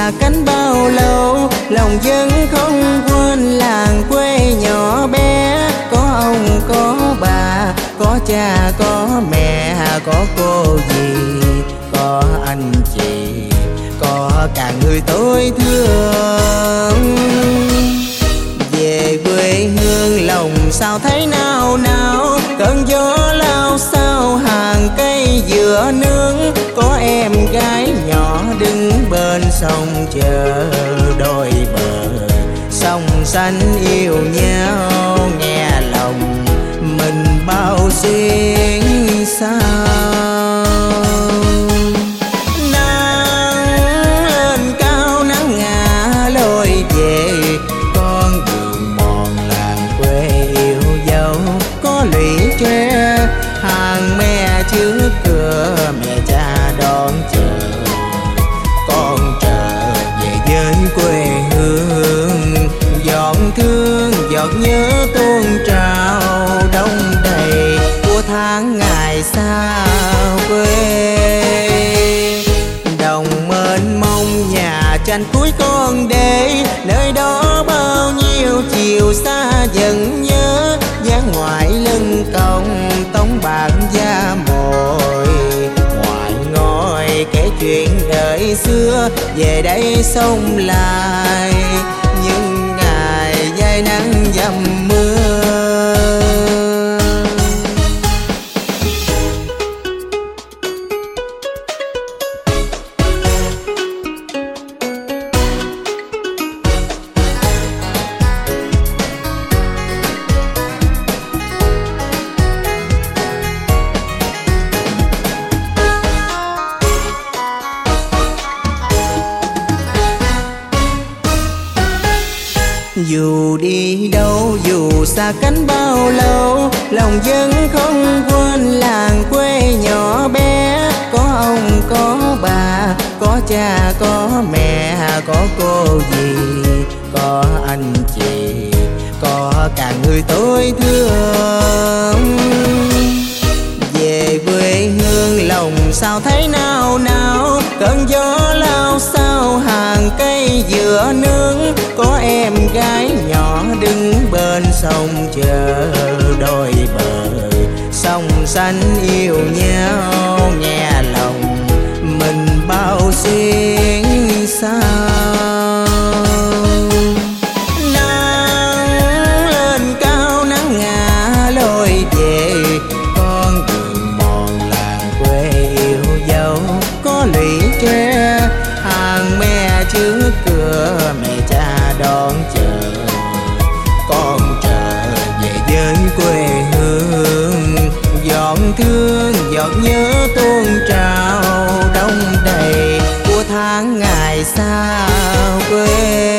xa cánh bao lâu, lòng vẫn không quên làng quê nhỏ bé. Có ông có bà, có cha có mẹ, có cô dì, có anh chị, có cả người tôi thương. Về quê hương lòng sao thấy nao nao, cơn gió lao sao hàng cây dừa nương. Có em gái nhỏ đứng bên sông chờ đôi bờ, sông xanh yêu nhau nghe lòng mình bao xuyên sao. Nắng lên cao nắng ngả lối về, con đường mòn làng quê yêu dấu. Có lũy tre hàng me trước cửa, mẹ cha đón chờ con trở về với quê hương. Giọt thương giọt nhớ tuôn trào đông đầy của tháng ngày xa quê. Đồng mênh mông nhà tranh cuối con đê, nơi đó bao nhiêu chiều xa dần nhớ. Dáng ngoại lưng cong tống bạc da mồi, ngoại ngồi kể chuyện đời xưa. Về đây sông lại những ngày dãi nắng dầm mưa. Dù đi đâu dù xa cánh bao lâu, lòng vẫn không quên làng quê nhỏ bé. Có ông có bà, có cha có mẹ, có cô dì, có anh chị, có cả người tôi thương. Về quê hương lòng sao thấy nao nao, cơn gió lao sao hàng cây dừa nương. Có em gái nhỏ đứng bên sông chờ đôi bờ, sông xanh yêu nhau nghe lòng mình bao xuyên sao. Nắng lên cao nắng ngả lối về, con đường mòn làng quê yêu dấu. Có lũy tre hàng me trước cửa, mẹ cha đón chờ con trở về với quê hương. Giọt thương giọt nhớ tuôn trào đông đầy của tháng ngày xa quê.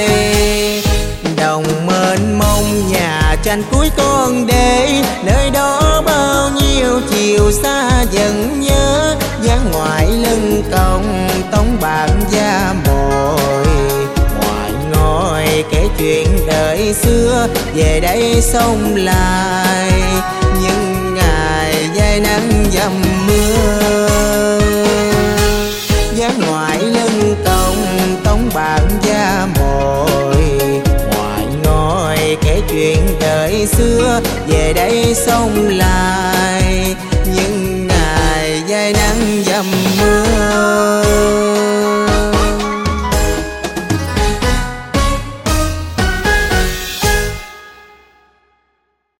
Đồng mênh mông nhà tranh cuối con đê, nơi đó bao nhiêu chiều xa dần nhớ. Dáng ngoại lưng cong tống bạc da mồi, ngoại ngồi kể chuyện đời xưa. Về đây sông lại những ngày dãi nắng dầm mưa. Dáng ngoại lưng cong tống bạc da mồi, ngoại ngồi kể chuyện đời xưa. Về đây sông lại những ngày dãi nắng dầm mưa.